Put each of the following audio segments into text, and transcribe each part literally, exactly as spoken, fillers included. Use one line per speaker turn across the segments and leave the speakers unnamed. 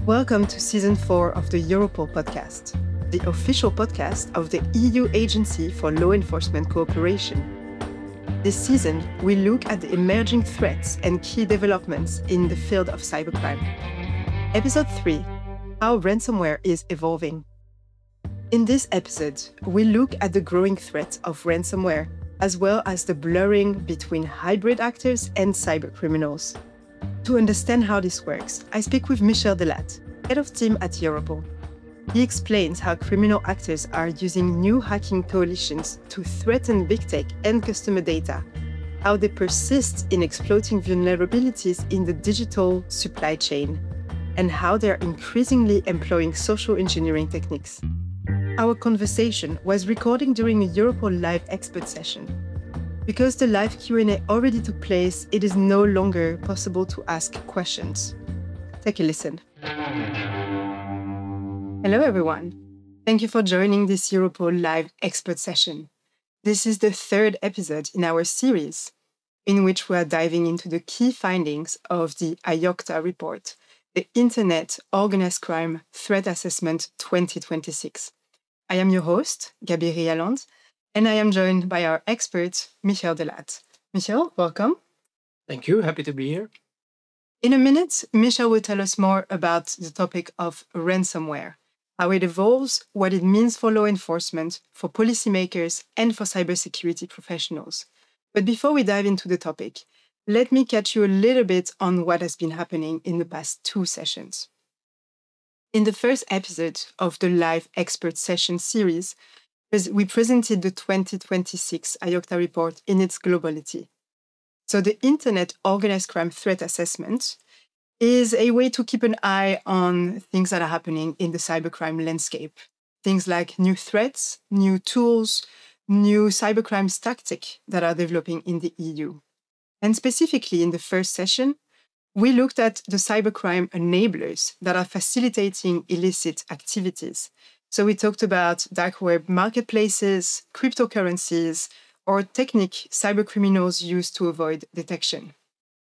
Welcome to Season four of the Europol podcast, the official podcast of the E U Agency for Law Enforcement Cooperation. This season, we look at the emerging threats and key developments in the field of cybercrime. Episode three, How Ransomware is Evolving. In this episode, we look at the growing threat of ransomware, as well as the blurring between hybrid actors and cybercriminals. To understand how this works, I speak with Michel Delatte, head of team at Europol. He explains how criminal actors are using new hacking coalitions to threaten big tech and customer data, how they persist in exploiting vulnerabilities in the digital supply chain, and how they're increasingly employing social engineering techniques. Our conversation was recorded during a Europol Live expert session. Because the live Q and A already took place, it is no longer possible to ask questions. Take a listen. Hello, everyone. Thank you for joining this Europol Live expert session. This is the third episode in our series, in which we are diving into the key findings of the IOCTA report, the Internet Organized Crime Threat Assessment twenty twenty-six. I am your host, Gabi Rialand, and I am joined by our expert, Michel Delatte. Michel, welcome.
Thank you. Happy to be here.
In a minute, Michel will tell us more about the topic of ransomware, how it evolves, what it means for law enforcement, for policymakers, and for cybersecurity professionals. But before we dive into the topic, let me catch you a little bit on what has been happening in the past two sessions. In the first episode of the live expert session series, we presented the twenty twenty-six IOCTA report in its globality. So the Internet Organized Crime Threat Assessment is a way to keep an eye on things that are happening in the cybercrime landscape. Things like new threats, new tools, new cybercrime tactics that are developing in the E U. And specifically in the first session, we looked at the cybercrime enablers that are facilitating illicit activities. So we talked about dark web marketplaces, cryptocurrencies, or techniques cybercriminals use to avoid detection.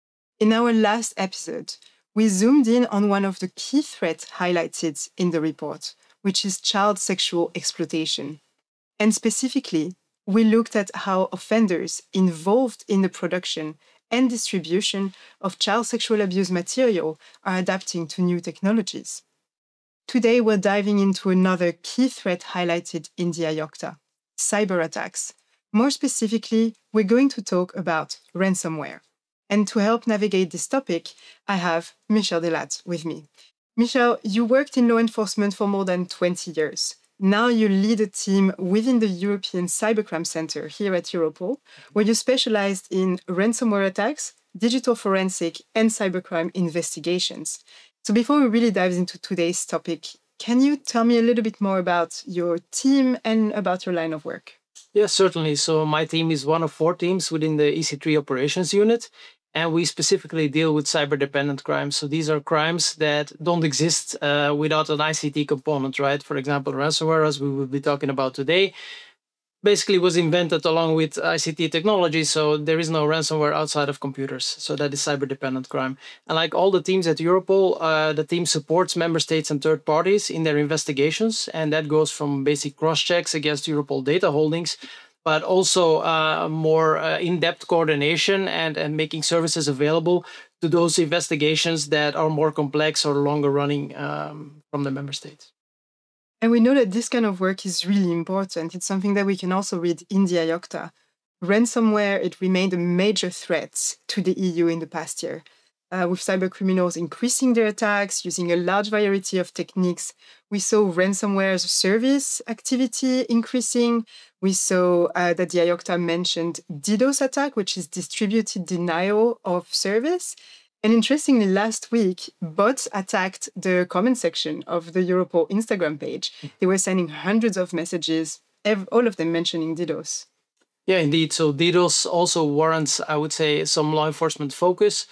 In our last episode, we zoomed in on one of the key threats highlighted in the report, which is child sexual exploitation. And specifically, we looked at how offenders involved in the production and distribution of child sexual abuse material are adapting to new technologies. Today, we're diving into another key threat highlighted in the IOCTA, cyber attacks. More specifically, we're going to talk about ransomware. And to help navigate this topic, I have Michel Delatte with me. Michel, you worked in law enforcement for more than twenty years. Now you lead a team within the European Cybercrime Center here at Europol, where you specialized in ransomware attacks, digital forensic, and cybercrime investigations. So before we really dive into today's topic, can you tell me a little bit more about your team and about your line of work?
Yes, certainly. So my team is one of four teams within the E C three operations unit, and we specifically deal with cyber-dependent crimes. So these are crimes that don't exist uh, without an I C T component, right? For example, ransomware, as we will be talking about today, basically was invented along with I C T technology, so there is no ransomware outside of computers. So that is cyber-dependent crime. And like all the teams at Europol, uh, the team supports member states and third parties in their investigations, and that goes from basic cross-checks against Europol data holdings, but also uh, more uh, in-depth coordination and, and making services available to those investigations that are more complex or longer running um, from the member states.
And we know that this kind of work is really important. It's something that we can also read in the IOCTA. Ransomware, it remained a major threat to the E U in the past year, uh, with cybercriminals increasing their attacks, using a large variety of techniques. We saw ransomware as a service activity increasing. We saw uh, that the IOCTA mentioned DDoS attack, which is distributed denial of service. And interestingly, last week, bots attacked the comment section of the Europol Instagram page. They were sending hundreds of messages, ev- all of them mentioning DDoS.
Yeah, indeed. So DDoS also warrants, I would say, some law enforcement focus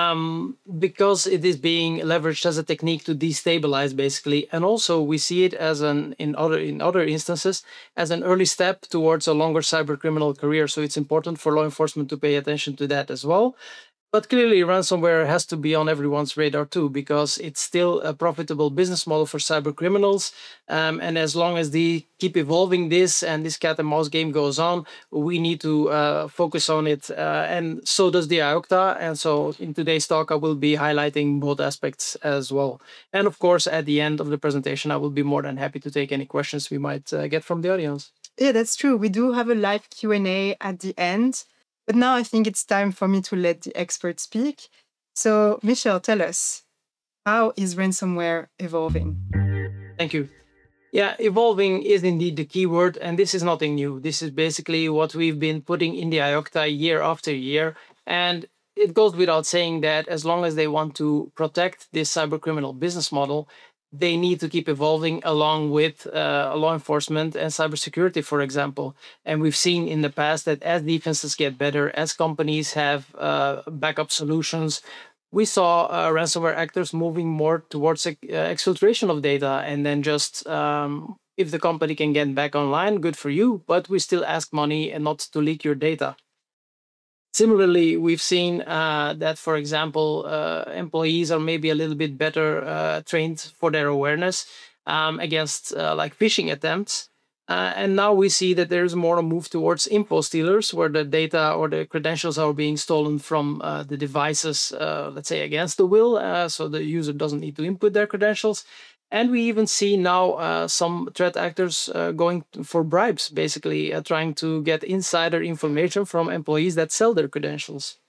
um, because it is being leveraged as a technique to destabilize, basically. And also we see it as an in other in other instances as an early step towards a longer cyber criminal career. So it's important for law enforcement to pay attention to that as well. But clearly, ransomware has to be on everyone's radar too, because it's still a profitable business model for cyber criminals. Um, and as long as they keep evolving this and this cat and mouse game goes on, we need to uh, focus on it. Uh, and so does the I O C T A. And so in today's talk, I will be highlighting both aspects as well. And of course, at the end of the presentation, I will be more than happy to take any questions we might uh, get from the audience.
Yeah, that's true. We do have a live Q and A at the end. But now I think it's time for me to let the expert speak. So, Michel, tell us, how is ransomware evolving?
Thank you. Yeah, evolving is indeed the key word, and this is nothing new. This is basically what we've been putting in the I O C T A year after year. And it goes without saying that as long as they want to protect this cybercriminal business model, they need to keep evolving along with uh, law enforcement and cybersecurity, for example. And we've seen in the past that as defenses get better, as companies have uh, backup solutions, we saw uh, ransomware actors moving more towards uh, exfiltration of data, and then just um, if the company can get back online, good for you, but we still ask money and not to leak your data. Similarly, we've seen uh, that, for example, uh, employees are maybe a little bit better uh, trained for their awareness um, against uh, like phishing attempts. Uh, and now we see that there's more a move towards info stealers, where the data or the credentials are being stolen from uh, the devices, uh, let's say against the will, uh, so the user doesn't need to input their credentials. And we even see now uh, some threat actors uh, going for bribes, basically uh, trying to get insider information from employees that sell their credentials.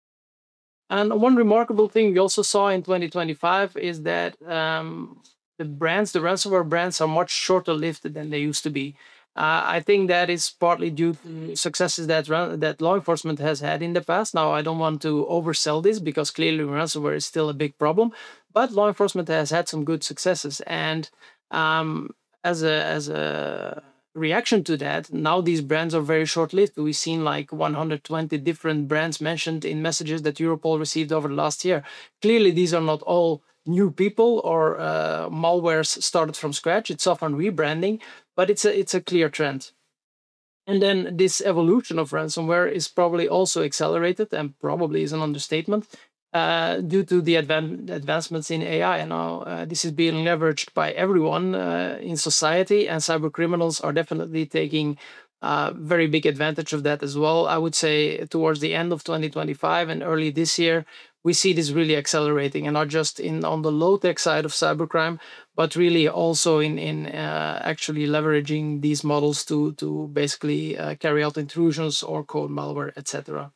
And one remarkable thing we also saw in twenty twenty-five is that um, the brands, the ransomware brands, are much shorter lived than they used to be. Uh, I think that is partly due to successes that that law enforcement has had in the past. Now, I don't want to oversell this because clearly ransomware is still a big problem, but law enforcement has had some good successes. And um, as a as a reaction to that, now these brands are very short-lived. We've seen like one hundred twenty different brands mentioned in messages that Europol received over the last year. Clearly, these are not all new people or uh, malwares started from scratch. It's often rebranding, but it's a it's a clear trend. And then this evolution of ransomware is probably also accelerated, and probably is an understatement, uh, due to the advan- advancements in A I. And now uh, this is being leveraged by everyone uh, in society, and cyber criminals are definitely taking uh, very big advantage of that as well. I would say towards the end of twenty twenty-five and early this year, we see this really accelerating, and not just in on the low-tech side of cybercrime, but really also in in uh, actually leveraging these models to to basically uh, carry out intrusions or code malware, et cetera.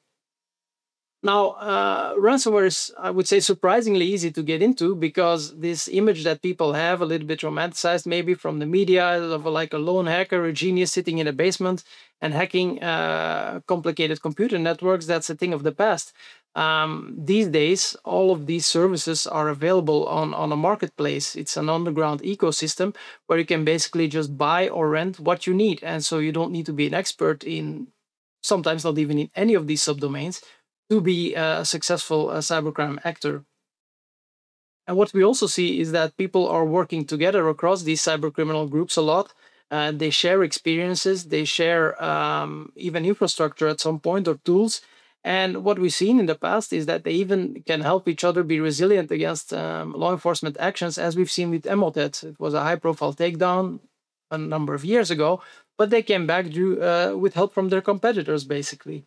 Now, uh, ransomware is, I would say, surprisingly easy to get into, because this image that people have, a little bit romanticized maybe from the media, of like a lone hacker, a genius sitting in a basement and hacking uh, complicated computer networks, that's a thing of the past. Um, these days, all of these services are available on, on a marketplace. It's an underground ecosystem where you can basically just buy or rent what you need. And so you don't need to be an expert in, sometimes not even in any of these subdomains, to be a successful uh, cybercrime actor. And what we also see is that people are working together across these cybercriminal groups a lot. Uh, they share experiences, they share um, even infrastructure at some point, or tools. And what we've seen in the past is that they even can help each other be resilient against um, law enforcement actions, as we've seen with Emotet. It was a high-profile takedown a number of years ago, but they came back due, uh, with help from their competitors, basically.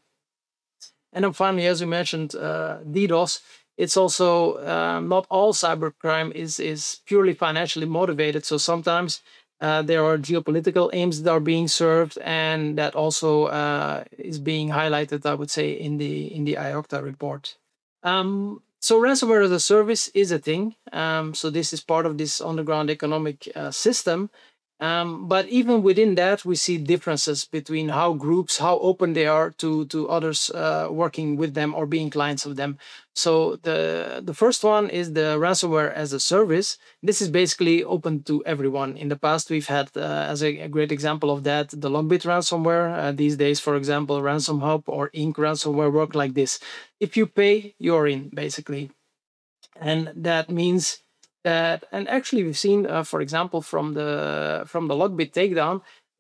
And then finally, as we mentioned, uh, DDoS, it's also um, not all cybercrime is, is purely financially motivated. So sometimes uh, there are geopolitical aims that are being served, and that also uh, is being highlighted, I would say, in the in the I O C T A report. Um, so ransomware as a service is a thing. Um, so this is part of this underground economic uh, system. Um, but even within that, we see differences between how groups, how open they are to, to others uh, working with them or being clients of them. So the, the first one is the ransomware as a service. This is basically open to everyone. In the past, we've had, uh, as a, a great example of that, the Lockbit ransomware. Uh, these days, for example, Ransom Hub or Ink ransomware work like this. If you pay, you're in, basically. And that means that, and actually we've seen, uh, for example, from the from the Lockbit takedown,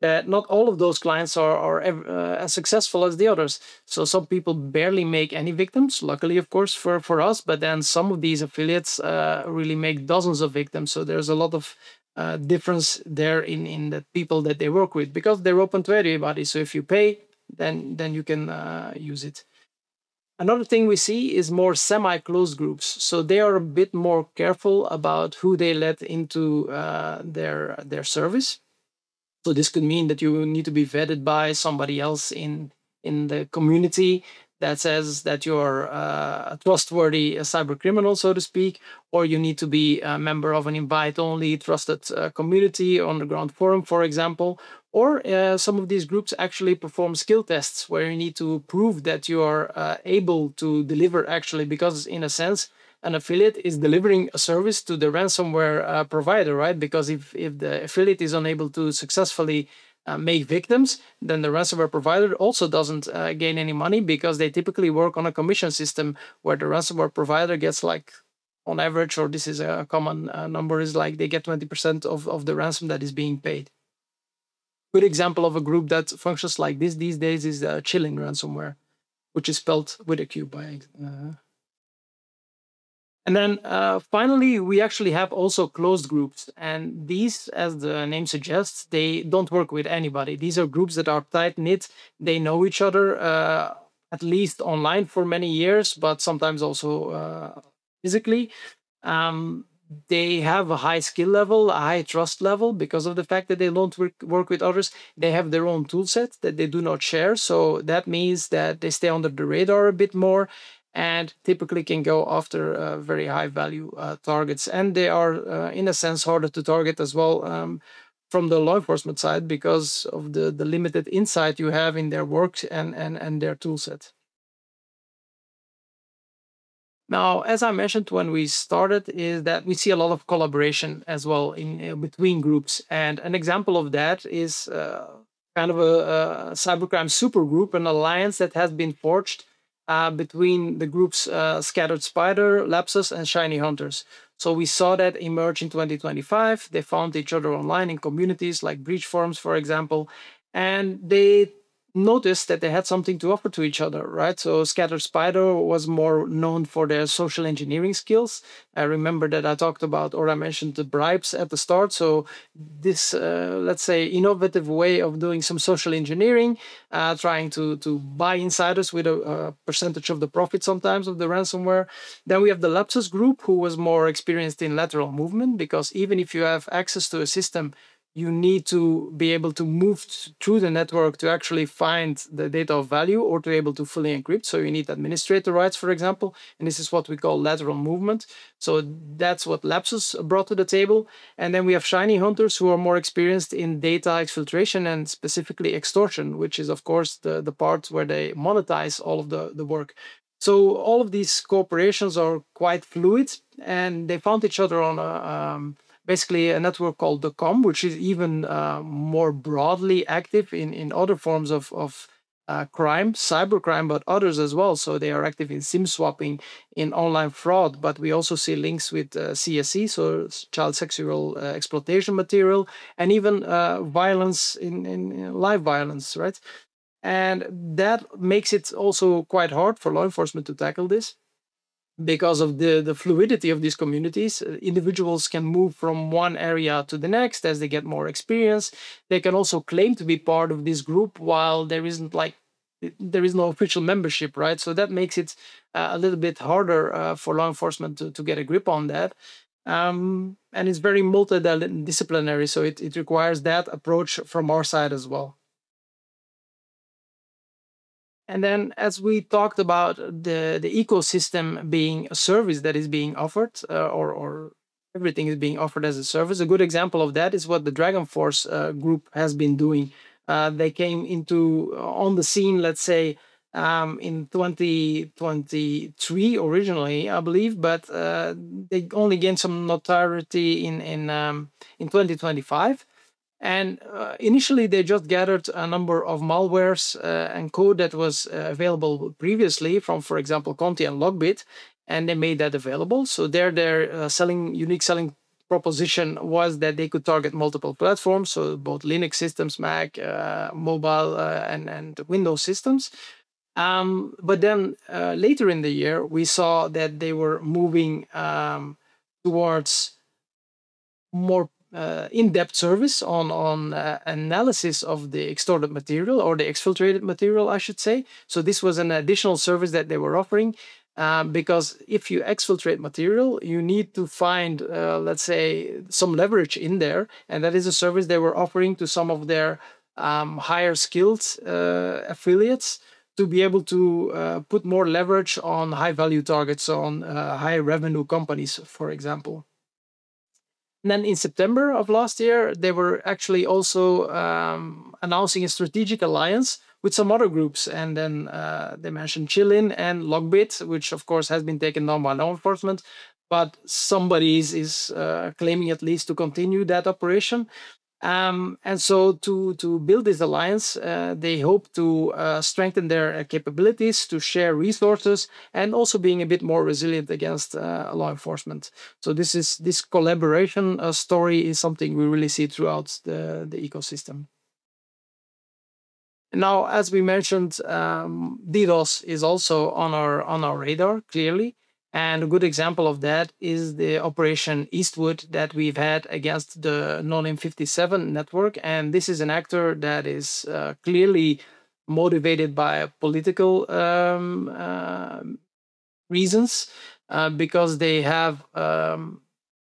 that not all of those clients are, are uh, as successful as the others. So some people barely make any victims, luckily, of course, for, for us, but then some of these affiliates uh, really make dozens of victims. So there's a lot of uh, difference there in, in the people that they work with, because they're open to everybody. So if you pay, then, then you can uh, use it. Another thing we see is more semi-closed groups. So they are a bit more careful about who they let into uh, their, their service. So this could mean that you need to be vetted by somebody else in, in the community that says that you're uh, a trustworthy uh, cyber criminal, so to speak, or you need to be a member of an invite-only trusted uh, community underground forum, for example. Or uh, some of these groups actually perform skill tests where you need to prove that you are uh, able to deliver actually, because in a sense, an affiliate is delivering a service to the ransomware uh, provider, right? Because if, if the affiliate is unable to successfully uh, make victims, then the ransomware provider also doesn't uh, gain any money, because they typically work on a commission system where the ransomware provider gets, like, on average, or this is a common uh, number, is like they get twenty percent of, of the ransom that is being paid. Good example of a group that functions like this these days is uh, Chilling Ransomware, which is spelled with a Q by uh, And then uh, finally, we actually have also closed groups. And these, as the name suggests, they don't work with anybody. These are groups that are tight-knit. They know each other, uh, at least online for many years, but sometimes also uh, physically. Um, they have a high skill level, a high trust level, because of the fact that they don't work, work with others. They have their own tool set that they do not share. So that means that they stay under the radar a bit more, and typically can go after uh, very high value uh, targets. And they are, uh, in a sense, harder to target as well um, from the law enforcement side, because of the, the limited insight you have in their work and, and, and their tool set. Now, as I mentioned when we started, is that we see a lot of collaboration as well in uh, between groups. And an example of that is uh, kind of a, a cybercrime supergroup, an alliance that has been forged Uh, between the groups uh, Scattered Spider, Lapsus, and Shiny Hunters. So we saw that emerge in twenty twenty-five. They found each other online in communities like breach forums, for example, and they noticed that they had something to offer to each other, right? So Scattered Spider was more known for their social engineering skills. I remember that I talked about, or I mentioned the bribes at the start. So this, uh, let's say, innovative way of doing some social engineering, uh, trying to, to buy insiders with a, a percentage of the profit sometimes of the ransomware. Then we have the Lapsus group, who was more experienced in lateral movement, because even if you have access to a system, you need to be able to move through the network to actually find the data of value, or to be able to fully encrypt. So you need administrator rights, for example, and this is what we call lateral movement. So that's what Lapsus brought to the table. And then we have Shiny Hunters, who are more experienced in data exfiltration and specifically extortion, which is, of course, the, the part where they monetize all of the, the work. So all of these corporations are quite fluid, and they found each other on a... Um, basically a network called the Com, which is even uh, more broadly active in, in other forms of, of uh, crime, cybercrime, but others as well. So they are active in SIM swapping, in online fraud, but we also see links with uh, C S E, so child sexual uh, exploitation material, and even uh, violence in, in, in live violence, right? And that makes it also quite hard for law enforcement to tackle this, because of the, the fluidity of these communities. Uh, individuals can move from one area to the next as they get more experience. They can also claim to be part of this group while there isn't like, there is no official membership, right? So that makes it uh, a little bit harder uh, for law enforcement to, to get a grip on that. Um, and it's very multidisciplinary, so it, it requires that approach from our side as well. And then, as we talked about the, the ecosystem being a service that is being offered, uh, or, or everything is being offered as a service, a good example of that is what the Dragon Force uh, group has been doing. Uh, they came into uh, on the scene, let's say, um, in twenty twenty-three originally, I believe, but uh, they only gained some notoriety in in um, in twenty twenty-five. And uh, initially, they just gathered a number of malwares uh, and code that was uh, available previously from, for example, Conti and Logbit, and they made that available. So there, they're uh, selling unique selling proposition was that they could target multiple platforms, so both Linux systems, Mac, uh, mobile, uh, and, and Windows systems. Um, but then uh, later in the year, we saw that they were moving um, towards more uh, in-depth service on, on uh, analysis of the extorted material, or the exfiltrated material, I should say. So this was an additional service that they were offering. Um, because if you exfiltrate material, you need to find, uh, let's say, some leverage in there. And that is a service they were offering to some of their um, higher skilled uh, affiliates to be able to uh, put more leverage on high value targets, on uh, high revenue companies, for example. And then in September of last year, they were actually also um, announcing a strategic alliance with some other groups. And then uh, they mentioned Chilin and Logbit, which of course has been taken down by law enforcement, but somebody is, is uh, claiming at least to continue that operation. Um, and so to, to build this alliance, uh, they hope to uh, strengthen their uh, capabilities, to share resources, and also being a bit more resilient against uh, law enforcement. So this is this collaboration uh, story is something we really see throughout the, the ecosystem. Now, as we mentioned, um, DDoS is also on our on our radar, clearly. And a good example of that is the Operation Eastwood that we've had against the No Name fifty-seven network. And this is an actor that is uh, clearly motivated by political um, uh, reasons, uh, because they have um,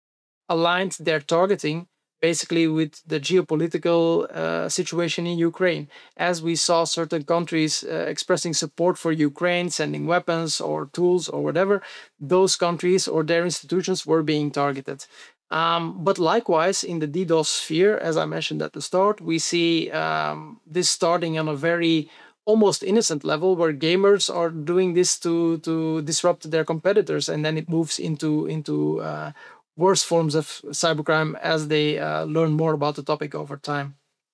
aligned their targeting basically with the geopolitical uh, situation in Ukraine. As we saw certain countries uh, expressing support for Ukraine, sending weapons or tools or whatever, those countries or their institutions were being targeted. Um, but likewise, in the DDoS sphere, as I mentioned at the start, we see um, this starting on a very almost innocent level, where gamers are doing this to, to disrupt their competitors, and then it moves into, into uh, worse forms of cybercrime as they uh, learn more about the topic over time.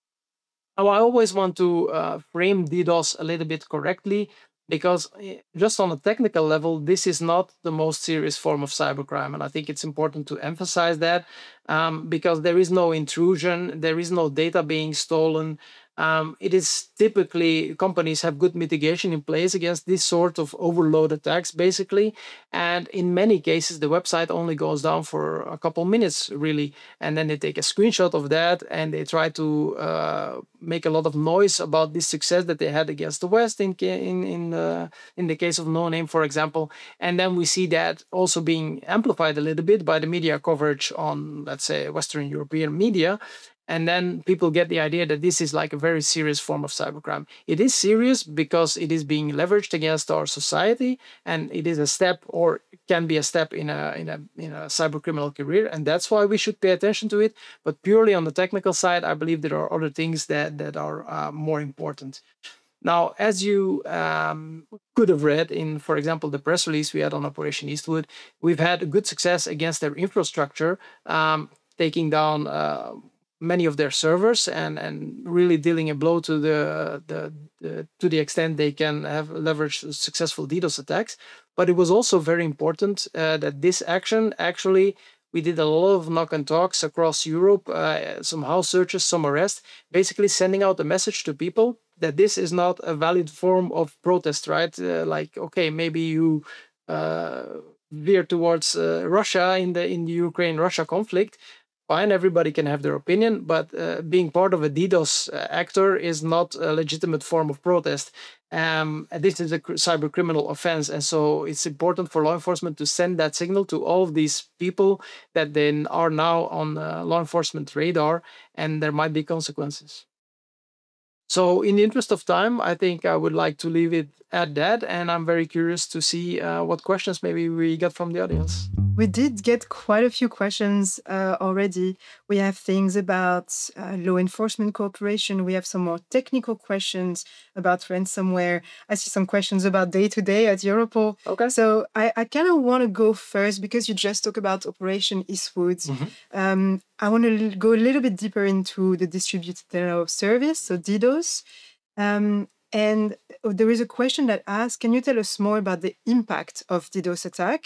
Now, I always want to uh, frame DDoS a little bit correctly, because just on a technical level, this is not the most serious form of cybercrime. And I think it's important to emphasize that, um, because there is no intrusion, there is no data being stolen. Um, it is typically, companies have good mitigation in place against this sort of overload attacks, basically. And in many cases, the website only goes down for a couple minutes, really. And then they take a screenshot of that and they try to uh, make a lot of noise about this success that they had against the West in, in, in, uh, in the case of No Name, for example. And then we see that also being amplified a little bit by the media coverage on, let's say, Western European media. And then people get the idea that this is like a very serious form of cybercrime. It is serious because it is being leveraged against our society, and it is a step, or can be a step in a in a in a cybercriminal career, and that's why we should pay attention to it. But purely on the technical side, I believe there are other things that that are uh, more important. Now, as you um, could have read in, for example, the press release we had on Operation Eastwood, we've had good success against their infrastructure, um, taking down Uh, many of their servers, and and really dealing a blow to the, the, the to the extent they can have leveraged successful DDoS attacks. But it was also very important uh, that this action, actually, we did a lot of knock and talks across Europe, uh, some house searches, some arrests, basically sending out a message to people that this is not a valid form of protest, right? Uh, like, okay, maybe you uh, veer towards uh, Russia in the in the Ukraine-Russia conflict. Fine, everybody can have their opinion, but uh, being part of a DDoS uh, actor is not a legitimate form of protest. Um, and this is a cyber criminal offense, and so it's important for law enforcement to send that signal to all of these people that then are now on uh, law enforcement radar, and there might be consequences. So in the interest of time, I think I would like to leave it at that, and I'm very curious to see uh, what questions maybe we got from the audience.
We did get quite a few questions uh, already. We have things about uh, law enforcement cooperation. We have some more technical questions about ransomware. I see some questions about day-to-day at Europol.
Okay.
So I, I kind of want to go first, because you just talked about Operation Eastwood. Mm-hmm. Um, I want to go a little bit deeper into the distributed denial of service, so DDoS. Um, and there is a question that asks, can you tell us more about the impact of DDoS attack?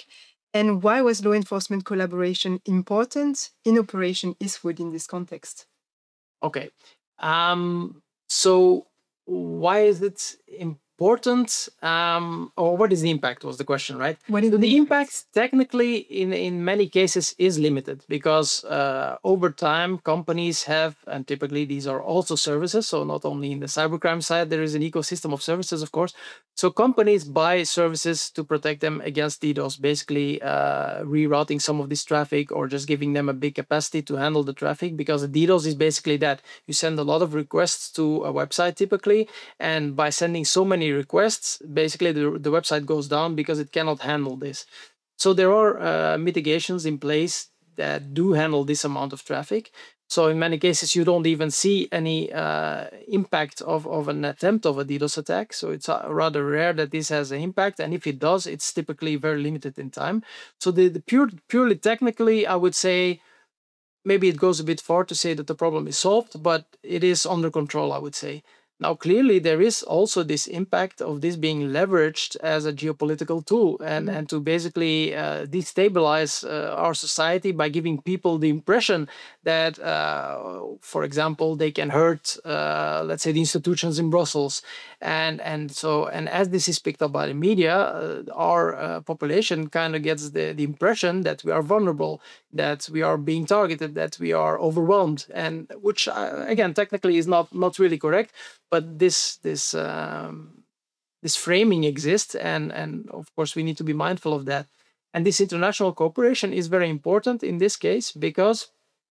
And why was law enforcement collaboration important in Operation Eastwood in this context?
Okay. Um, so why is it important? Um, or what is the impact was the question, right?
What is
So
the
the
impact?
impact technically in, in many cases is limited because uh, over time companies have, and typically these are also services. So not only in the cybercrime side, there is an ecosystem of services, of course. So companies buy services to protect them against DDoS, basically uh, rerouting some of this traffic or just giving them a big capacity to handle the traffic, because the DDoS is basically that you send a lot of requests to a website typically, and by sending so many requests, basically the, the website goes down because it cannot handle this. So there are uh, mitigations in place that do handle this amount of traffic. So in many cases, you don't even see any uh, impact of, of an attempt of a DDoS attack. So it's uh, rather rare that this has an impact. And if it does, it's typically very limited in time. So the, the pure, purely technically, I would say maybe it goes a bit far to say that the problem is solved, but it is under control, I would say. Now, clearly, there is also this impact of this being leveraged as a geopolitical tool and, and to basically uh, destabilize uh, our society by giving people the impression that, uh, for example, they can hurt, uh, let's say, the institutions in Brussels. And, and so, and as this is picked up by the media, uh, our uh, population kind of gets the, the impression that we are vulnerable, that we are being targeted, that we are overwhelmed, and which, uh, again, technically is not, not really correct. But this this um, this framing exists, and and of course we need to be mindful of that. And this international cooperation is very important in this case because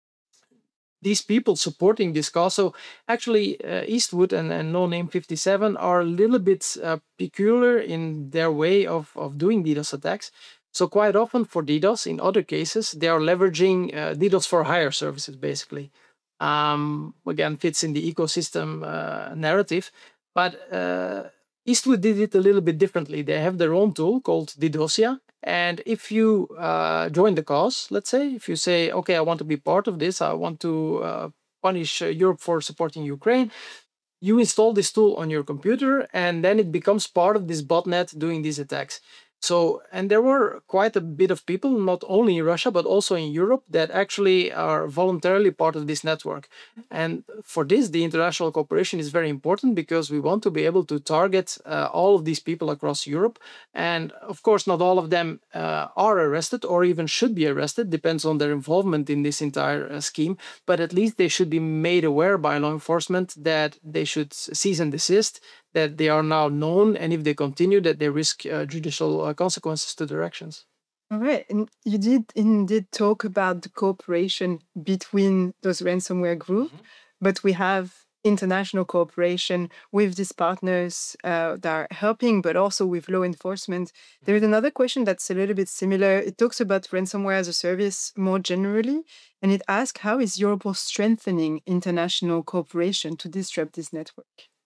these people supporting this cause. So actually, uh, Eastwood and, and No Name fifty-seven are a little bit uh, peculiar in their way of, of doing DDoS attacks. So quite often for DDoS, in other cases, they are leveraging uh, DDoS for hire services, basically. Um, again, fits in the ecosystem uh, narrative. But uh, Eastwood did it a little bit differently. They have their own tool called DDoSia. And if you uh, join the cause, let's say, if you say, okay, I want to be part of this, I want to uh, punish uh, Europe for supporting Ukraine, you install this tool on your computer, and then it becomes part of this botnet doing these attacks. So, and there were quite a bit of people, not only in Russia, but also in Europe, that actually are voluntarily part of this network. And for this, the international cooperation is very important because we want to be able to target uh, all of these people across Europe. And of course, not all of them uh, are arrested or even should be arrested, depends on their involvement in this entire uh, scheme. But at least they should be made aware by law enforcement that they should cease and desist, that they are now known, and if they continue, that they risk uh, judicial uh, consequences to their actions.
All right. And you did indeed talk about the cooperation between those ransomware groups, mm-hmm. but we have international cooperation with these partners uh, that are helping, but also with law enforcement. Mm-hmm. There is another question that's a little bit similar. It talks about ransomware as a service more generally, and it asks, how is Europol strengthening international cooperation to disrupt this network?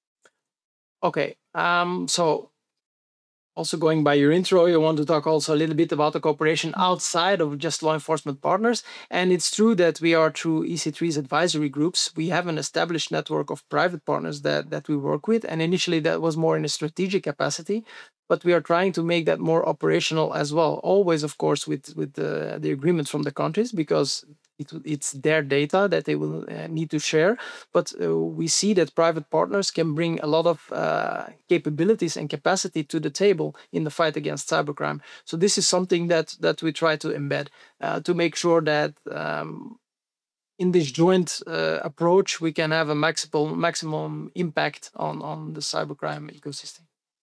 Okay, um, so also going by your intro, you want to talk also a little bit about the cooperation outside of just law enforcement partners. And it's true that we are through E C three's advisory groups, we have an established network of private partners that, that we work with. And initially that was more in a strategic capacity, but we are trying to make that more operational as well. Always, of course, with, with the, the agreements from the countries, because it, it's their data that they will uh, need to share. But uh, we see that private partners can bring a lot of uh, capabilities and capacity to the table in the fight against cybercrime. So this is something that, that we try to embed uh, to make sure that um, in this joint uh, approach, we can have a maximum, maximum impact on, on the cybercrime ecosystem.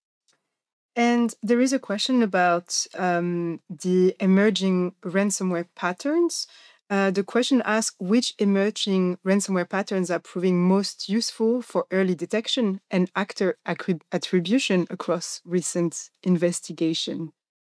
And there is a question about um, the emerging ransomware patterns. Uh, the question asks which emerging ransomware patterns are proving most useful for early detection and actor attribution across recent investigation.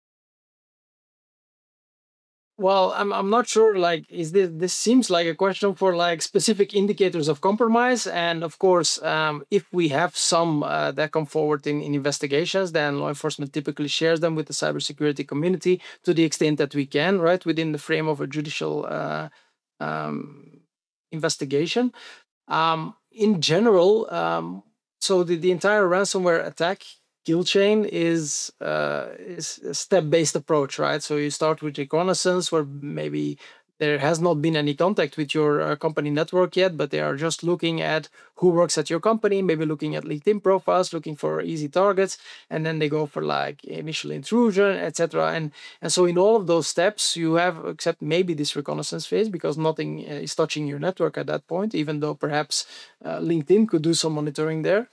Well, I'm I'm not sure. Like, is this this seems like a question for like specific indicators of compromise, and of course, um, if we have some uh, that come forward in, in investigations, then law enforcement typically shares them with the cybersecurity community to the extent that we can, right, within the frame of a judicial uh, um, investigation. Um, in general, um, so the, the entire ransomware attack kill chain is uh, is a step-based approach, right? So you start with reconnaissance, where maybe there has not been any contact with your uh, company network yet, but they are just looking at who works at your company, maybe looking at LinkedIn profiles, looking for easy targets, and then they go for like initial intrusion, et cetera. And and so in all of those steps, you have, except maybe this reconnaissance phase, because nothing uh, is touching your network at that point, even though perhaps uh, LinkedIn could do some monitoring there.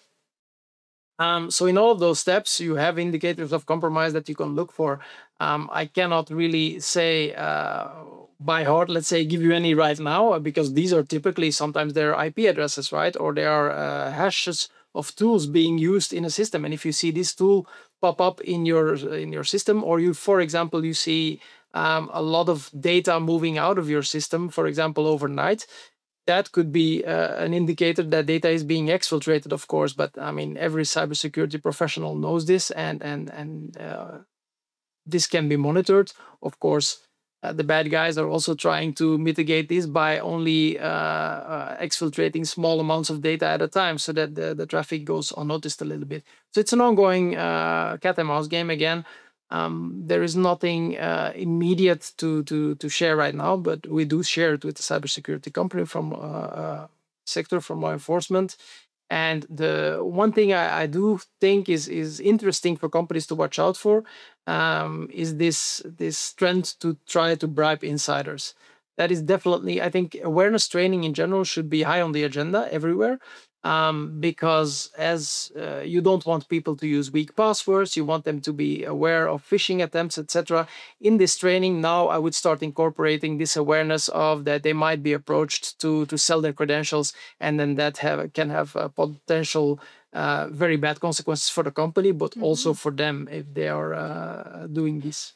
Um, so in all of those steps, you have indicators of compromise that you can look for. Um, I cannot really say uh, by heart, let's say, give you any right now, uh, because these are typically, sometimes they're I P addresses, right? Or they are uh, hashes of tools being used in a system. And if you see this tool pop up in your in your system, or you, for example, you see um, a lot of data moving out of your system, for example, overnight, that could be uh, an indicator that data is being exfiltrated, of course. But I mean, every cybersecurity professional knows this, and and and uh, this can be monitored. Of course, uh, the bad guys are also trying to mitigate this by only uh, uh, exfiltrating small amounts of data at a time, so that the, the traffic goes unnoticed a little bit. So it's an ongoing uh, cat and mouse game again. Um, there is nothing uh, immediate to, to to share right now, but we do share it with the cybersecurity company from uh, uh, sector, from law enforcement. And the one thing I, I do think is is interesting for companies to watch out for um, is this this trend to try to bribe insiders. That is definitely, I think, awareness training in general should be high on the agenda everywhere, um, because as uh, you don't want people to use weak passwords, you want them to be aware of phishing attempts, et cetera. In this training now, I would start incorporating this awareness of that they might be approached to to sell their credentials, and then that have can have a potential uh, very bad consequences for the company, but mm-hmm. also for them if they are uh, doing this.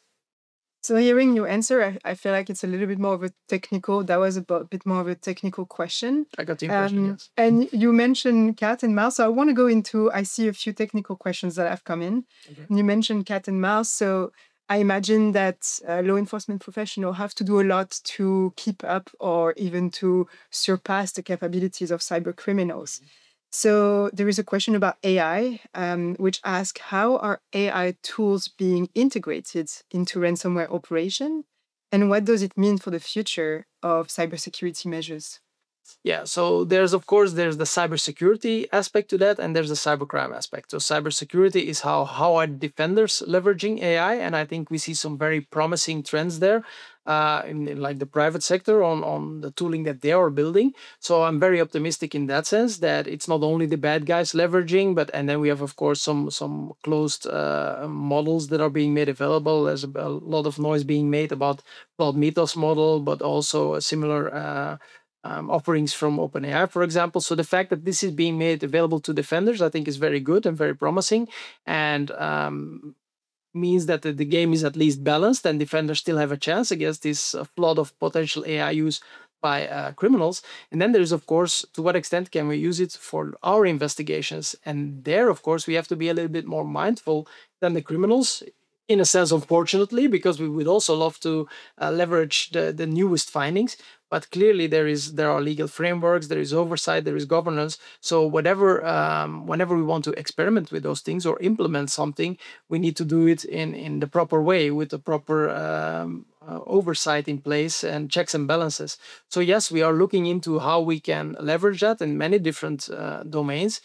So hearing your answer, I, I feel like it's a little bit more of a technical, that was a bit more of a technical question.
I got the impression, um, yes.
And you mentioned cat and mouse. So I want to go into, I see a few technical questions that have come in. Okay. And you mentioned cat and mouse. So I imagine that uh, law enforcement professionals have to do a lot to keep up or even to surpass the capabilities of cyber criminals. Mm-hmm. So there is a question about A I, um, which asks, how are A I tools being integrated into ransomware operation? And what does it mean for the future of cybersecurity measures?
Yeah, so there's, of course, there's the cybersecurity aspect to that, and there's the cybercrime aspect. So cybersecurity is how, how are defenders leveraging A I, and I think we see some very promising trends there. Uh, in, in like the private sector on, on the tooling that they are building. So I'm very optimistic in that sense that it's not only the bad guys leveraging, but and then we have, of course, some some closed uh, models that are being made available. There's a, a lot of noise being made about Cloud Mythos model, but also a similar uh, um, offerings from OpenAI, for example. So the fact that this is being made available to defenders, I think, is very good and very promising. And um, means that the, the game is at least balanced and defenders still have a chance against this uh, flood of potential A I use by uh, criminals. And then there is, of course, to what extent can we use it for our investigations? And there, of course, we have to be a little bit more mindful than the criminals, in a sense, unfortunately, because we would also love to uh, leverage the, the newest findings. But clearly, there is there are legal frameworks, there is oversight, there is governance. So whatever, um, whenever we want to experiment with those things or implement something, we need to do it in, in the proper way with the proper um, uh, oversight in place and checks and balances. So yes, we are looking into how we can leverage that in many different uh, domains.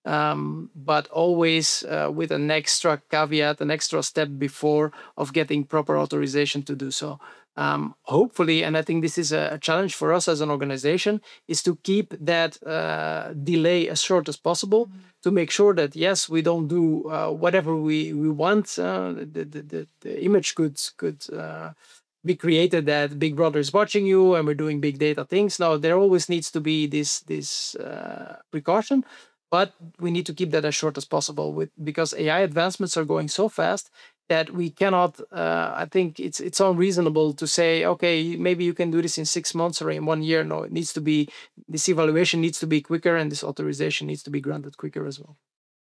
Um, but always uh, with an extra caveat, an extra step before of getting proper authorization to do so. Um, hopefully, and I think this is a, a challenge for us as an organization, is to keep that uh, delay as short as possible, mm-hmm. to make sure that, yes, we don't do uh, whatever we, we want. Uh, the, the, the, the image could, could uh, be created that Big Brother is watching you and we're doing big data things. Now, there always needs to be this, this uh, precaution. But we need to keep that as short as possible with because A I advancements are going so fast that we cannot, uh, I think it's it's unreasonable to say, okay, maybe you can do this in six months or in one year. No, it needs to be, this evaluation needs to be quicker and this authorization needs to be granted quicker as well.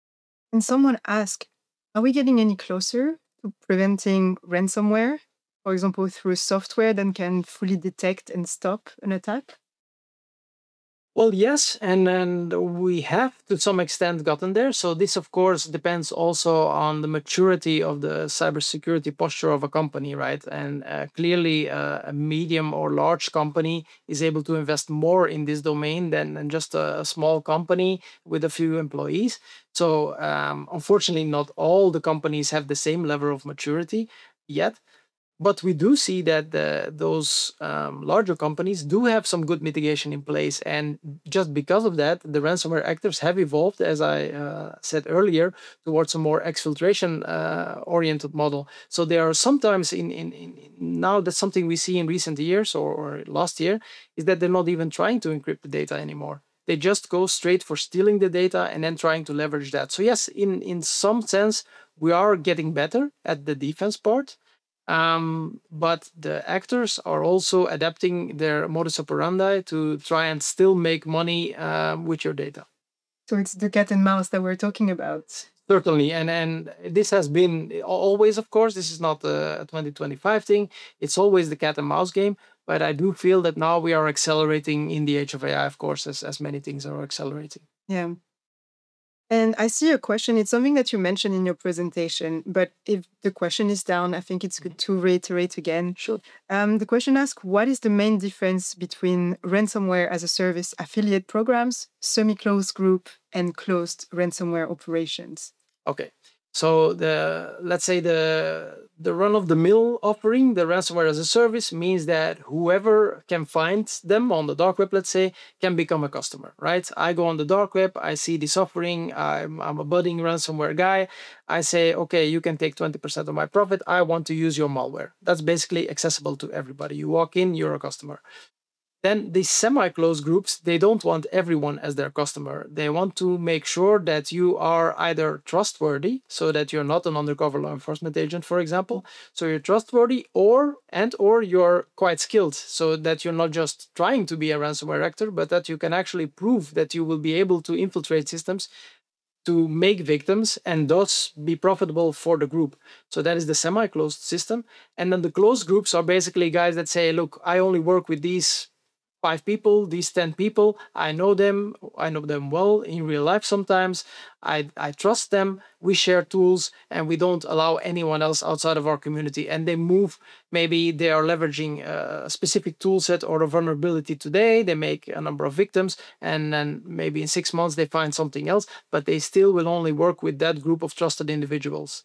And someone asked, are we getting any closer to preventing ransomware, for example, through software that can fully detect and stop an attack?
Well, yes, and and we have to some extent gotten there. So this, of course, depends also on the maturity of the cybersecurity posture of a company, right? And uh, clearly, uh, a medium or large company is able to invest more in this domain than, than just a, a small company with a few employees. So um, unfortunately, not all the companies have the same level of maturity yet. But we do see that the, those um, larger companies do have some good mitigation in place. And just because of that, the ransomware actors have evolved, as I uh, said earlier, towards a more exfiltration uh, oriented model. So there are sometimes in, in, in now that's something we see in recent years or, or last year, is that they're not even trying to encrypt the data anymore. They just go straight for stealing the data and then trying to leverage that. So yes, in, in some sense, we are getting better at the defense part. Um, but the actors are also adapting their modus operandi to try and still make money um, with your data.
So it's the cat and mouse that we're talking about.
Certainly, and and this has been always, of course, this is not a twenty twenty-five thing. It's always the cat and mouse game. But I do feel that now we are accelerating in the age of A I, of course, as, as many things are accelerating.
Yeah. And I see a question. It's something that you mentioned in your presentation, but if the question is down, I think it's good to reiterate again.
Sure.
Um, the question asks, what is the main difference between ransomware as a service affiliate programs, semi-closed group, and closed ransomware operations?
Okay. So the let's say the the run-of-the-mill offering, the ransomware as a service, means that whoever can find them on the dark web, let's say, can become a customer, right? I go on the dark web, I see this offering, I'm, I'm a budding ransomware guy. I say, okay, you can take twenty percent of my profit. I want to use your malware. That's basically accessible to everybody. You walk in, you're a customer. Then these semi-closed groups, they don't want everyone as their customer. They want to make sure that you are either trustworthy, so that you're not an undercover law enforcement agent, for example. So you're trustworthy, or and or you're quite skilled, so that you're not just trying to be a ransomware actor, but that you can actually prove that you will be able to infiltrate systems to make victims and thus be profitable for the group. So that is the semi-closed system. And then the closed groups are basically guys that say, look, I only work with these five people, these ten people, I know them, I know them well in real life sometimes, I, I trust them, we share tools, and we don't allow anyone else outside of our community. And they move, maybe they are leveraging a specific tool set or a vulnerability today, they make a number of victims, and then maybe in six months they find something else, but they still will only work with that group of trusted individuals.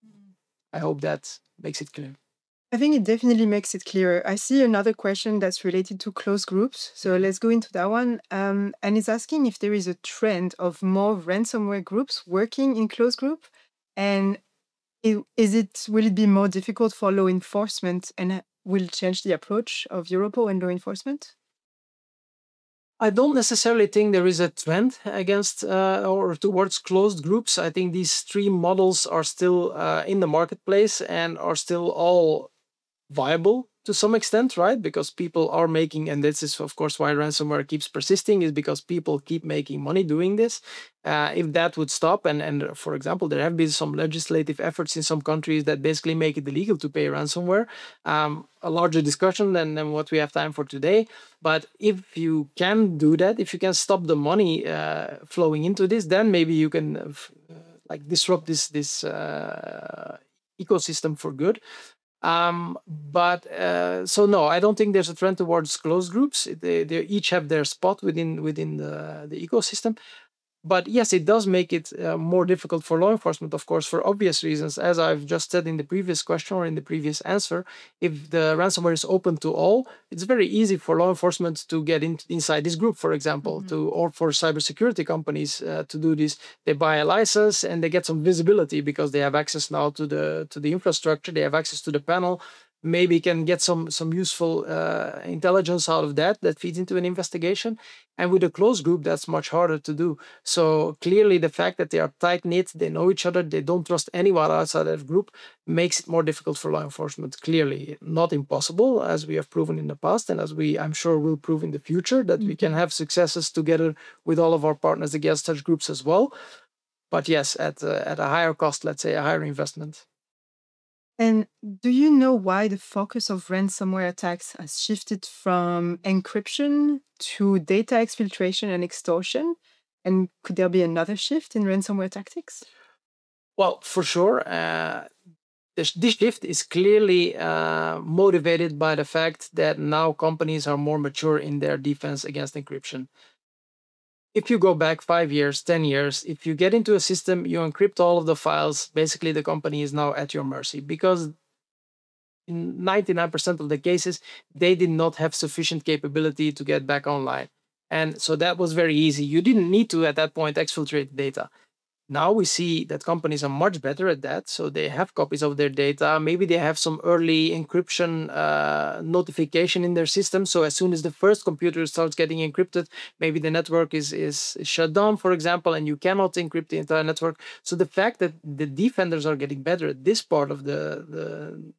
I hope that makes it clear.
I think it definitely makes it clearer. I see another question that's related to closed groups. So let's go into that one. Um, and it's asking if there is a trend of more ransomware groups working in closed group. And it, is it will it be more difficult for law enforcement and will change the approach of Europol and law enforcement?
I don't necessarily think there is a trend against uh, or towards closed groups. I think these three models are still uh, in the marketplace and are still all viable to some extent, right? Because people are making, and this is of course why ransomware keeps persisting, is because people keep making money doing this. Uh, if that would stop, and, and for example, there have been some legislative efforts in some countries that basically make it illegal to pay ransomware, um, a larger discussion than, than what we have time for today. But if you can do that, if you can stop the money uh, flowing into this, then maybe you can uh, like disrupt this, this uh, ecosystem for good. Um, but uh, so no, I don't think there's a trend towards closed groups. They, they each have their spot within within the, the ecosystem. But yes, it does make it uh, more difficult for law enforcement, of course, for obvious reasons. As I've just said in the previous question or in the previous answer, if the ransomware is open to all, it's very easy for law enforcement to get in, inside this group, for example, mm-hmm. to or for cybersecurity companies uh, to do this. They buy a license and they get some visibility because they have access now to the to the infrastructure. They have access to the panel. Maybe can get some some useful uh, intelligence out of that that feeds into an investigation. And with a closed group, that's much harder to do. So clearly the fact that they are tight-knit, they know each other, they don't trust anyone outside that group, makes it more difficult for law enforcement. Clearly not impossible, as we have proven in the past, and as we, I'm sure, will prove in the future, that mm-hmm. we can have successes together with all of our partners against such groups as well. But yes, at, uh, at a higher cost, let's say, a higher investment.
And do you know why the focus of ransomware attacks has shifted from encryption to data exfiltration and extortion? And could there be another shift in ransomware tactics?
Well, for sure. Uh, this, this shift is clearly uh, motivated by the fact that now companies are more mature in their defense against encryption. If you go back five years, ten years, if you get into a system, you encrypt all of the files, basically the company is now at your mercy because in ninety-nine percent of the cases, they did not have sufficient capability to get back online. And so that was very easy. You didn't need to, at that point, exfiltrate data. Now we see that companies are much better at that. So they have copies of their data. Maybe they have some early encryption uh, notification in their system. So as soon as the first computer starts getting encrypted, maybe the network is, is shut down, for example, and you cannot encrypt the entire network. So the fact that the defenders are getting better at this part of the, the,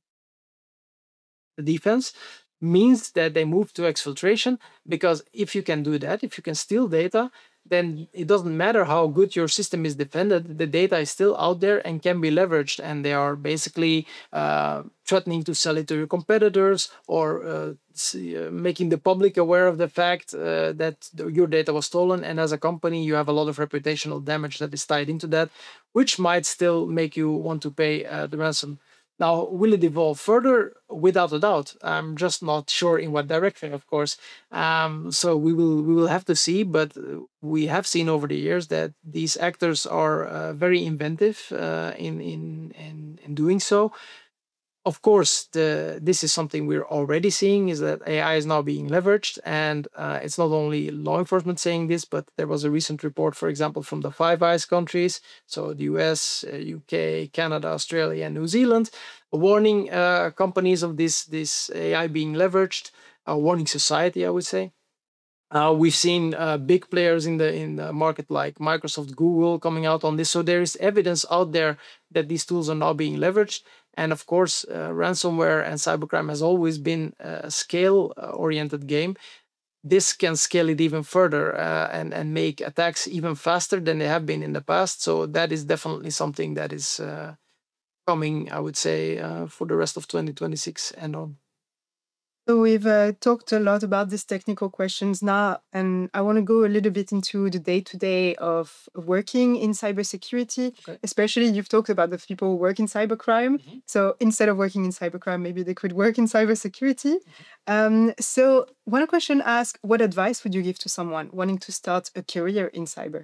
the defense means that they move to exfiltration, because if you can do that, if you can steal data, then it doesn't matter how good your system is defended, the data is still out there and can be leveraged, and they are basically uh, threatening to sell it to your competitors, or uh, see, uh, making the public aware of the fact uh, that your data was stolen, and as a company you have a lot of reputational damage that is tied into that, which might still make you want to pay uh, the ransom. Now, will it evolve further? Without a doubt. I'm just not sure in what direction, of course. Um, so we will we will have to see. But we have seen over the years that these actors are uh, very inventive uh, in, in in in doing so. Of course, the, this is something we're already seeing, is that A I is now being leveraged, and uh, it's not only law enforcement saying this, but there was a recent report, for example, from the Five Eyes countries, so the U S, uh, U K, Canada, Australia, and New Zealand, warning uh, companies of this, this A I being leveraged, uh, warning society, I would say. Uh, we've seen uh, big players in the in the market like Microsoft, Google coming out on this. So there is evidence out there that these tools are now being leveraged. And of course, uh, ransomware and cybercrime has always been a scale-oriented game. This can scale it even further uh, and, and make attacks even faster than they have been in the past. So that is definitely something that is uh, coming, I would say, uh, for the rest of twenty twenty-six and on.
So we've uh, talked a lot about these technical questions now, and I want to go a little bit into the day-to-day of working in cybersecurity.
Okay.
Especially, you've talked about the people who work in cybercrime.
Mhm.
So instead of working in cybercrime, maybe they could work in cybersecurity. Um, so one question asks, what advice would you give to someone wanting to start a career in cyber?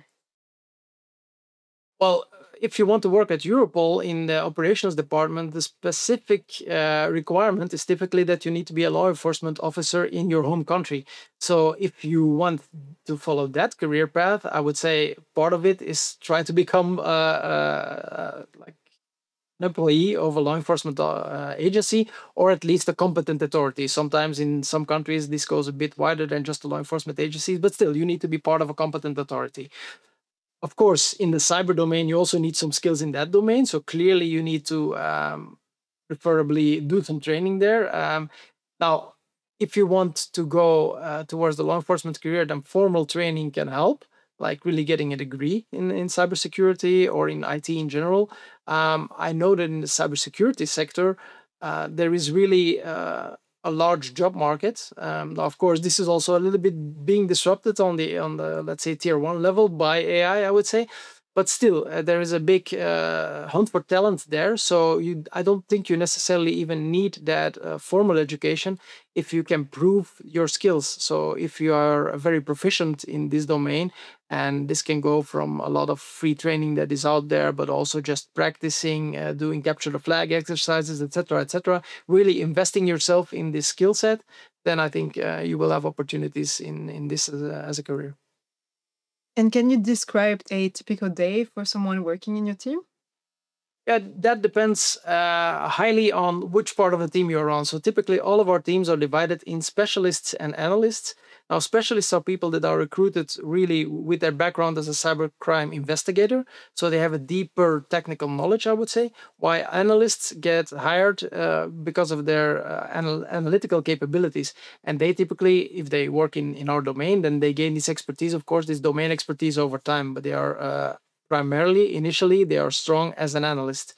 Well, if you want to work at Europol in the operations department, the specific uh, requirement is typically that you need to be a law enforcement officer in your home country. So if you want to follow that career path, I would say part of it is try to become uh, uh, like an employee of a law enforcement uh, agency, or at least a competent authority. Sometimes in some countries, this goes a bit wider than just a law enforcement agency, but still, you need to be part of a competent authority. Of course, in the cyber domain, you also need some skills in that domain. So clearly, you need to um, preferably do some training there. Um, now, if you want to go uh, towards the law enforcement career, then formal training can help, like really getting a degree in, in cybersecurity or in I T in general. Um, I know that in the cybersecurity sector, uh, there is really uh, a large job market. Um, now, of course, this is also a little bit being disrupted on the on the let's say tier one level by A I, I would say. But still, uh, there is a big uh, hunt for talent there. So you, I don't think you necessarily even need that uh, formal education if you can prove your skills. So if you are very proficient in this domain, and this can go from a lot of free training that is out there, but also just practicing, uh, doing capture the flag exercises, et cetera, et cetera, really investing yourself in this skill set, then I think uh, you will have opportunities in, in this as a, as a career.
And can you describe a typical day for someone working in your team?
Yeah, that depends uh, highly on which part of the team you're on. So typically, all of our teams are divided in specialists and analysts. Now, specialists are people that are recruited really with their background as a cybercrime investigator. So they have a deeper technical knowledge, I would say. While analysts get hired uh, because of their uh, anal- analytical capabilities. And they typically, if they work in, in our domain, then they gain this expertise, of course, this domain expertise over time. But they are uh, primarily, initially, they are strong as an analyst.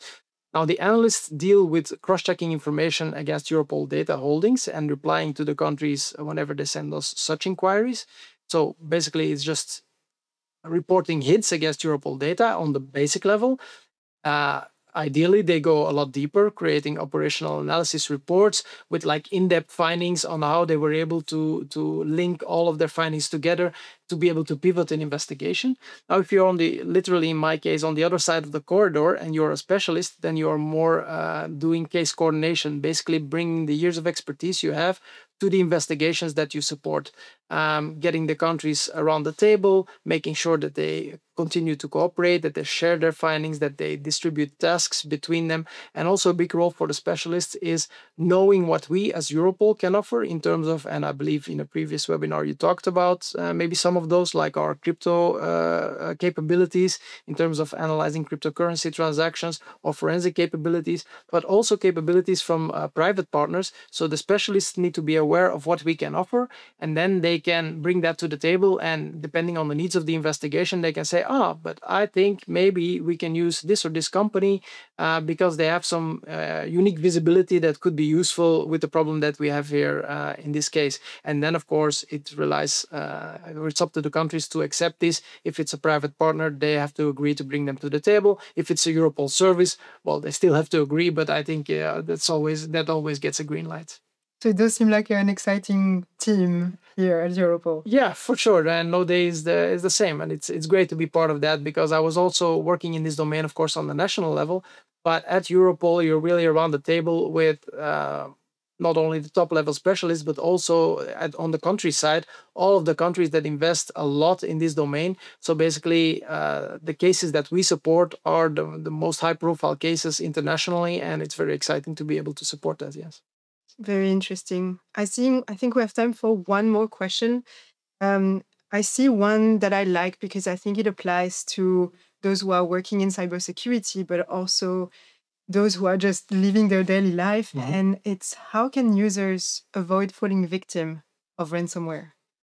Now, the analysts deal with cross-checking information against Europol data holdings and replying to the countries whenever they send us such inquiries. So basically, it's just reporting hits against Europol data on the basic level. Uh, Ideally, they go a lot deeper, creating operational analysis reports with like in-depth findings on how they were able to, to link all of their findings together to be able to pivot an investigation. Now, if you're on the, literally in my case, on the other side of the corridor and you're a specialist, then you're more uh, doing case coordination, basically bringing the years of expertise you have to the investigations that you support, um, getting the countries around the table, making sure that they continue to cooperate, that they share their findings, that they distribute tasks between them. And also a big role for the specialists is knowing what we as Europol can offer in terms of, and I believe in a previous webinar you talked about uh, maybe some of those, like our crypto uh, capabilities in terms of analyzing cryptocurrency transactions or forensic capabilities, but also capabilities from uh, private partners. So the specialists need to be aware of what we can offer, and then they can bring that to the table, and depending on the needs of the investigation, they can say, ah, but I think maybe we can use this or this company uh, because they have some uh, unique visibility that could be useful with the problem that we have here uh, in this case. And then, of course, it relies, uh, it's up to the countries to accept this. If it's a private partner, they have to agree to bring them to the table. If it's a Europol service, well, they still have to agree, but I think yeah, that's always that always gets a green light.
So it does seem like an exciting team here at Europol.
Yeah, for sure. And nowadays the, is the same. And it's it's great to be part of that, because I was also working in this domain, of course, on the national level. But at Europol, you're really around the table with uh, not only the top level specialists, but also at, on the countryside, all of the countries that invest a lot in this domain. So basically, uh, the cases that we support are the, the most high profile cases internationally. And it's very exciting to be able to support that, yes.
Very interesting. I think I think we have time for one more question. Um, I see one that I like because I think it applies to those who are working in cybersecurity, but also those who are just living their daily life. Mm-hmm. And it's, how can users avoid falling victim of ransomware?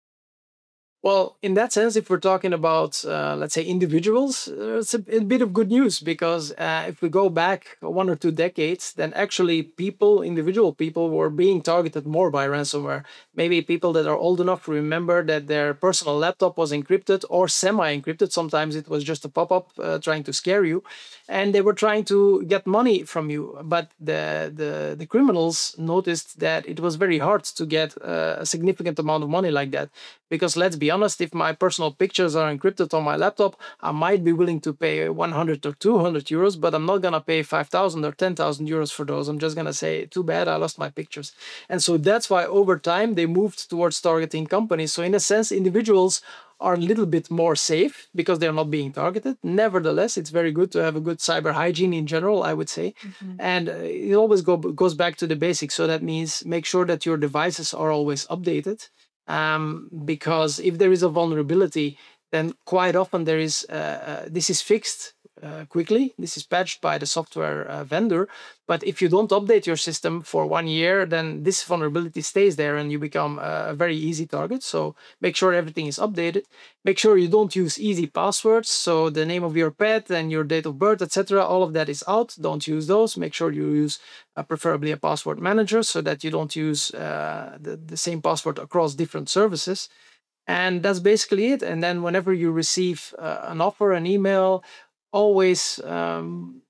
Well, in that sense, if we're talking about, uh, let's say, individuals, uh, it's a, a bit of good news, because uh, if we go back one or two decades, then actually people, individual people, were being targeted more by ransomware. Maybe people that are old enough to remember that their personal laptop was encrypted or semi-encrypted. Sometimes it was just a pop-up uh, trying to scare you, and they were trying to get money from you. But the, the, the criminals noticed that it was very hard to get uh, a significant amount of money like that, because let's be honest, if my personal pictures are encrypted on my laptop, I might be willing to pay one hundred or two hundred euros, but I'm not going to pay five thousand or ten thousand euros for those. I'm just going to say, too bad, I lost my pictures. And so that's why over time they moved towards targeting companies. So in a sense, individuals are a little bit more safe because they're not being targeted. Nevertheless, it's very good to have a good cyber hygiene in general, I would say. Mm-hmm. And it always go, goes back to the basics. So that means make sure that your devices are always updated. Um, because if there is a vulnerability, then quite often there is uh, uh, this is fixed uh, quickly. This is patched by the software uh, vendor. But if you don't update your system for one year, then this vulnerability stays there and you become a very easy target. So make sure everything is updated. Make sure you don't use easy passwords. So the name of your pet and your date of birth, et cetera, all of that is out. Don't use those. Make sure you use uh, preferably a password manager so that you don't use uh, the, the same password across different services. And that's basically it. And then whenever you receive uh, an offer, an email, always um,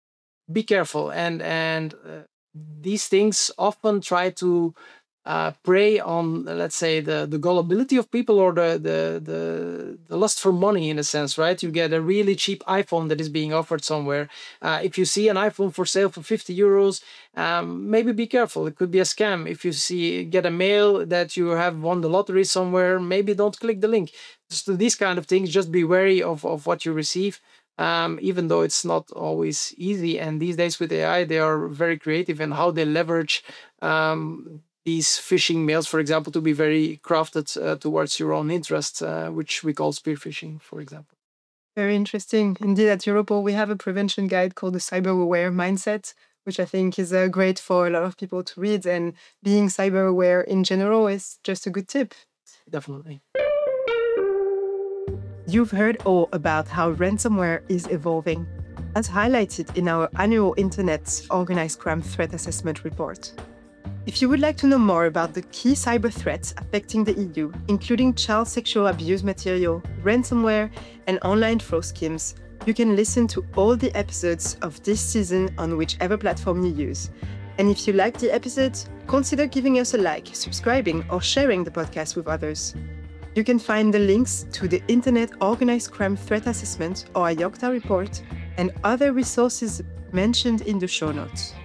be careful. And and uh, these things often try to uh, prey on, let's say, the, the gullibility of people, or the, the, the, the lust for money, in a sense, right? You get a really cheap iPhone that is being offered somewhere. Uh, if you see an iPhone for sale for fifty euros, um, maybe be careful. It could be a scam. If you see get a mail that you have won the lottery somewhere, maybe don't click the link. So these kind of things, just be wary of, of what you receive. Um, even though it's not always easy. And these days with A I, they are very creative in how they leverage um, these phishing mails, for example, to be very crafted uh, towards your own interest, uh, which we call spear phishing, for example.
Very interesting. Indeed, at Europol, we have a prevention guide called the Cyber Aware Mindset, which I think is uh, great for a lot of people to read. And being cyber aware in general is just a good tip.
Definitely.
You've heard all about how ransomware is evolving. as highlighted in our annual Internet Organized Crime Threat Assessment Report. If you would like to know more about the key cyber threats affecting the E U, including child sexual abuse material, ransomware, and online fraud schemes, you can listen to all the episodes of this season on whichever platform you use. And if you like the episodes, consider giving us a like, subscribing, or sharing the podcast with others. You can find the links to the Internet Organized Crime Threat Assessment or I O C T A report and other resources mentioned in the show notes.